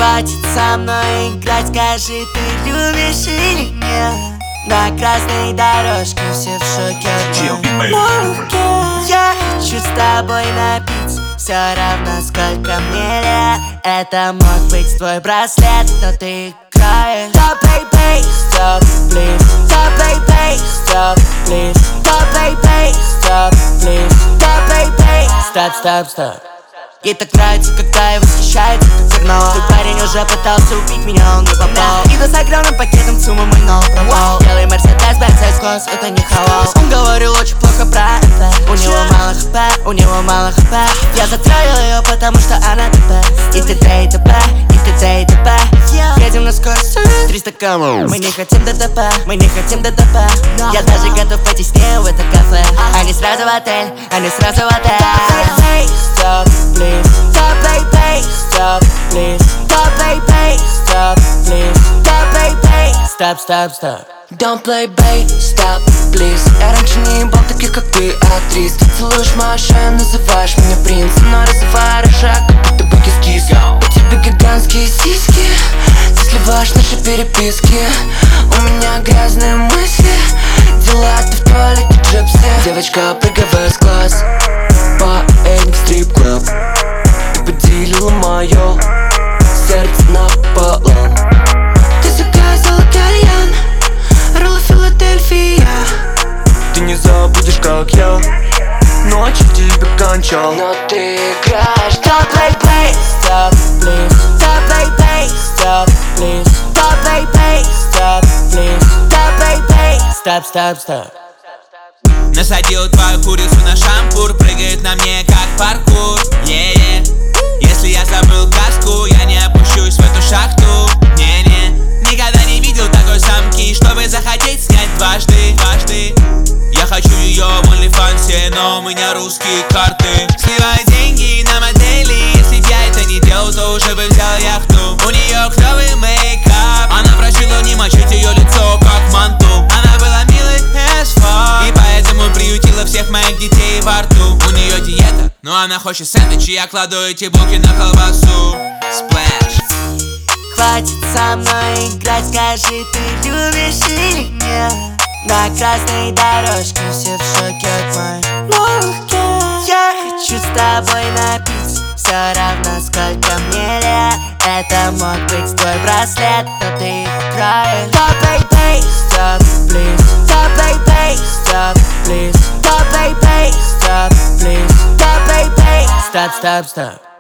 Хватит со мной играть, скажи, ты любишь или нет? На красной дорожке все в шоке от моей руки. Я хочу с тобой напиться, все равно сколько мне лет. Это мог быть твой браслет, но ты играешь. Stop, baby, stop, please. Stop, baby, stop, please. Stop, baby, stop, please. Stop, baby, stop, stop, stop. Ей так нравится, когда я восхищается, как карнавал. Твой парень уже пытался убить меня, он не попал. Иду с огромным пакетом суммы, мой новый провал. Белый Мерседес, Бенц, S-класс, это не халал. Он говорил очень плохо про МП. У него мало хп, у него мало хп. Я затроил ее, потому что она ТП. И т.д. и т.п, и т.д. и т.п. Едем на скорость 300 км. Мы не хотим ДТП, мы не хотим ДТП. Я даже готов пойти с ней в это кафе. Они сразу в отель, они сразу в отель. Stop, please. Stop, baby, stop, please. Stop, baby, stop, please. Stop, baby, stop, stop, stop. Don't play, babe, stop, please. Я раньше не ебал таких, как ты, актрис. Ты целуешь мою шею, называешь меня принцем, но развивая рожак, как будто бы кис-кис. У тебя гигантские сиськи, ты сливаешь наши переписки. У меня грязные мысли, дела ты в туалете джипси. Девочка, прыгай в S-класс, поедем в стрип-клуб. Ты поделила мое сердце напополам. Ты заказала кальян, роллы Филадельфия. Ты не забудешь, как я ночью в тебе кончал. Но ты играешь. Stop, baby, stop, please. Stop, baby, stop, please. Stop, baby, stop, please. Stop, baby, stop, stop, stop. Насадил твою курицу на шампур, прыгает на мне как паркур. Если я забыл каску, я не опущусь в эту шахту. Никогда не видел такой самки, чтобы захотеть снять дважды. Я хочу ее в OnlyFans, но у меня русские карты. Сливай деньги на модели, если б я это не делал, то уже бы взял яхту. У нее клевый мейкап, она просила не мочить ее лицо, как манту. Она была милой as fuck, и поэтому приютила всех моих детей во рту. У нее диета, но она хочет сэндвич, и я кладу эти булки на колбасу. Splash. Хватит со мной играть, скажи, ты любишь или нет? На красной дорожке все в шоке от моей руки. Я хочу с тобой напиться, все равно сколько мне лет. Это мог быть твой браслет, но ты играешь. Stop, baby, stop, please. Stop, baby, stop, please. Stop, baby, stop, please. Stop, baby, stop, stop, stop.